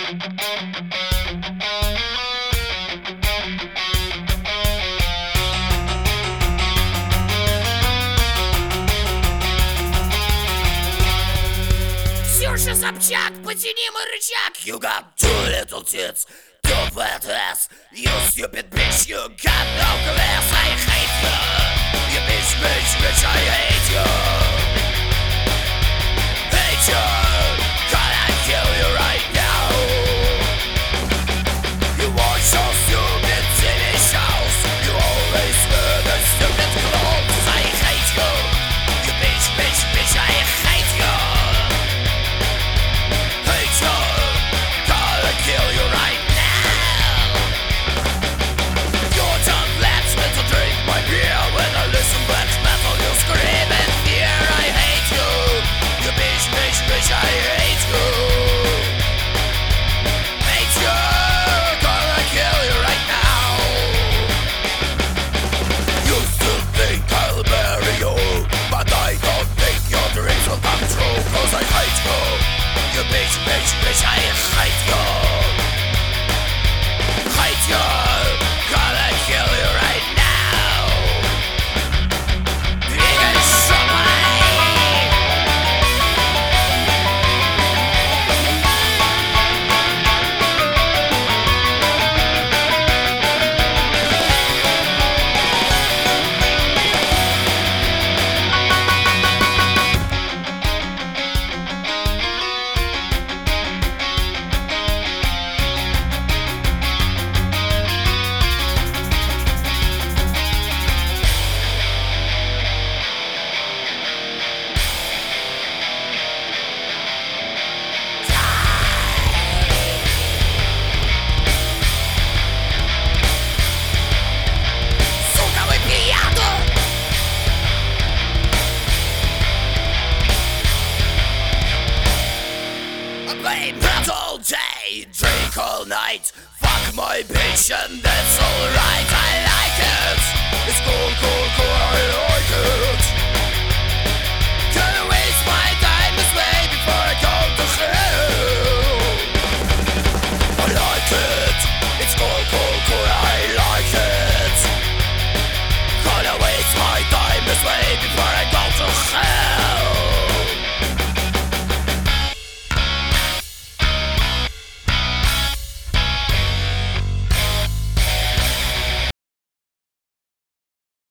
Ксюша Собчак, потяни мой рычаг. You got two little tits, two fat ass. You stupid bitch, you got no class. I hate you. You bitch, bitch, bitch, I hate you. Hate you. Gonna kill you right now. You watch so stupid TV shows. You always wear the stupid clothes. I hate you. You bitch, bitch, bitch, I hate you. Kill you right now. You don't let me to drink my beer. When I listen black metal, you scream in fear. I hate you. You bitch, bitch, bitch, I hate you. Hate you. Gonna kill you right now. You still think I'll marry you, but I don't think your dreams will come true. Cause I hate you. You bitch, bitch, bitch, I hate you. Hate you. Gonna kill you right now. Even all day, drink all night, fuck my bitch and that's alright. I like it. It's cool, cool, cool, I like it.